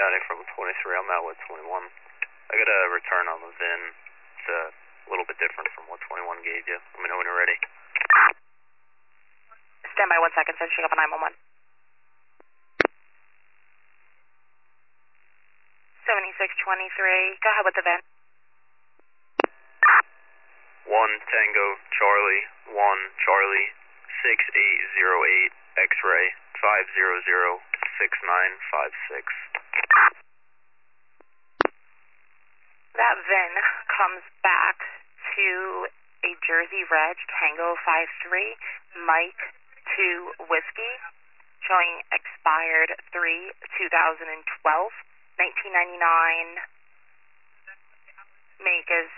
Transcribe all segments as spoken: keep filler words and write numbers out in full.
County from twenty-three. I'm out with twenty-one. I got a return on the V I N. It's a little bit different from what twenty-one gave you. Let me know when you're ready. Stand by one second, finishing up on nine one one. seventy-six twenty-three, go ahead with the V I N. one Tango Charlie, one Charlie, six eight zero eight X-ray, five zero zero six nine five six. That V I N comes back to a Jersey Reg Tango five three, Mike two Whiskey, showing expired three two thousand twelve, nineteen ninety-nine, make is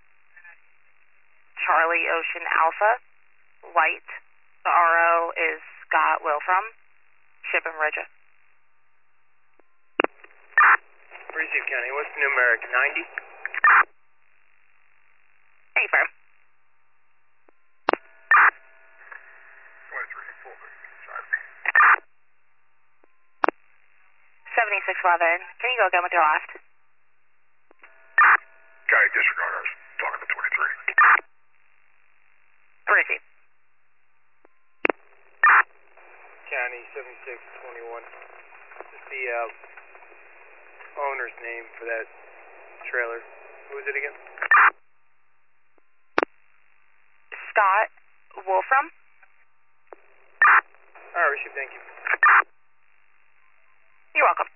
Charlie Ocean Alpha, white, the R O is Scott Wilfram, ship and Regia. Receive County, what's the numeric? ninety? Hey, firm. seventy-six eleven, can you go again with your last? County, disregard, I was talking to twenty-three. Receive. County, seventy-six twenty-one. Just the uh, owner's name for that trailer. Who was it again? Scott Wolfram. Alright, Richard, thank you. You're welcome.